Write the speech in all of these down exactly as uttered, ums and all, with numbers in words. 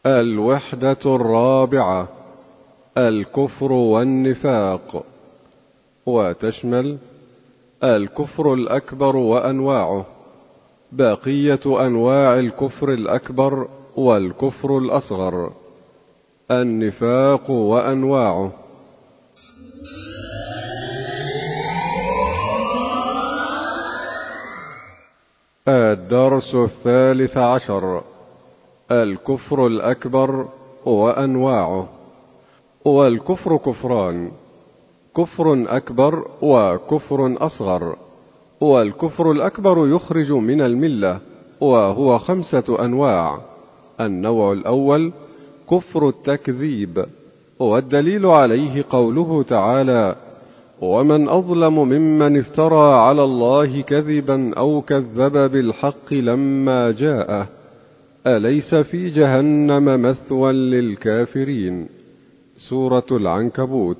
الوحدة الرابعة: الكفر والنفاق، وتشمل الكفر الأكبر وأنواعه، بقية أنواع الكفر الأكبر والكفر الأصغر، النفاق وأنواعه. الدرس الثالث عشر: الكفر الأكبر وأنواعه. والكفر كفران: كفر أكبر وكفر أصغر. والكفر الأكبر يخرج من الملة، وهو خمسة أنواع. النوع الأول كفر التكذيب، والدليل عليه قوله تعالى: ومن أظلم ممن افترى على الله كذبا أو كذب بالحق لما جاءه، أليس في جهنم مثوى للكافرين. سورة العنكبوت.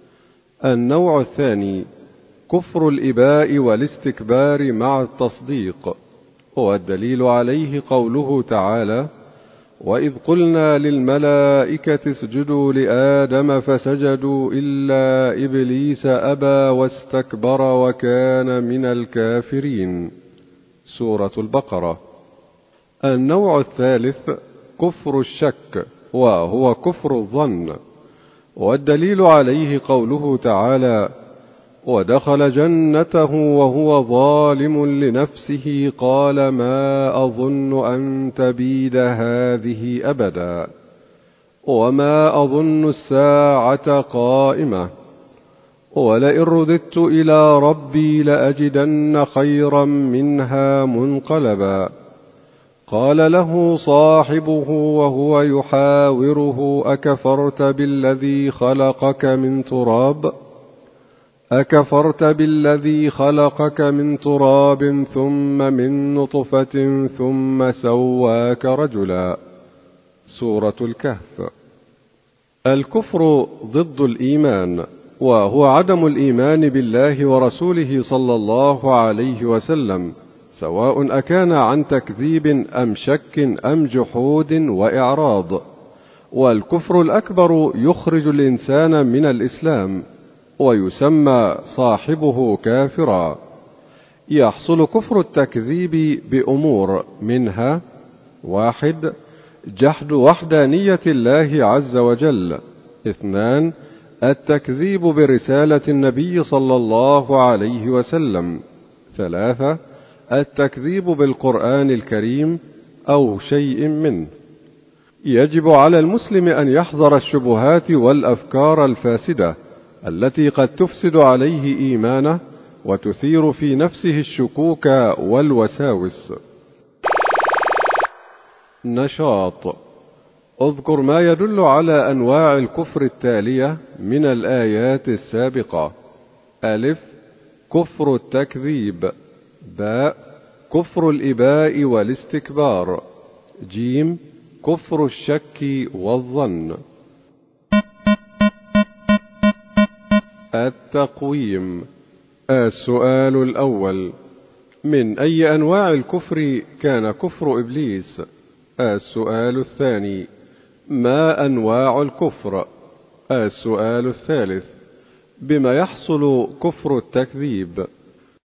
النوع الثاني كفر الإباء والاستكبار مع التصديق، والدليل عليه قوله تعالى: وإذ قلنا للملائكة اسجدوا لآدم فسجدوا إلا إبليس أبى واستكبر وكان من الكافرين. سورة البقرة. النوع الثالث كفر الشك، وهو كفر الظن، والدليل عليه قوله تعالى: ودخل جنته وهو ظالم لنفسه قال ما أظن أن تبيد هذه أبدا، وما أظن الساعة قائمة، ولئن رددت إلى ربي لأجدن خيرا منها منقلبا. قال له صاحبه وهو يحاوره أكفرت بالذي خلقك من تراب أكفرت بالذي خلقك من تراب ثم من نطفة ثم سواك رجلا. سورة الكهف. الكفر ضد الإيمان، وهو عدم الإيمان بالله ورسوله صلى الله عليه وسلم، سواء أكان عن تكذيب أم شك أم جحود وإعراض. والكفر الأكبر يخرج الإنسان من الإسلام، ويسمى صاحبه كافرا. يحصل كفر التكذيب بأمور، منها: واحد، جحد وحدانية الله عز وجل. اثنان، التكذيب برسالة النبي صلى الله عليه وسلم. ثلاثة، التكذيب بالقرآن الكريم أو شيء منه. يجب على المسلم أن يحذر الشبهات والأفكار الفاسدة التي قد تفسد عليه إيمانه وتثير في نفسه الشكوك والوساوس. نشاط: اذكر ما يدل على أنواع الكفر التالية من الآيات السابقة. ألف، كفر التكذيب. باء، كفر الإباء والاستكبار. جيم، كفر الشك والظن. التقويم. السؤال الأول: من أي أنواع الكفر كان كفر إبليس؟ السؤال الثاني: ما أنواع الكفر؟ السؤال الثالث: بما يحصل كفر التكذيب؟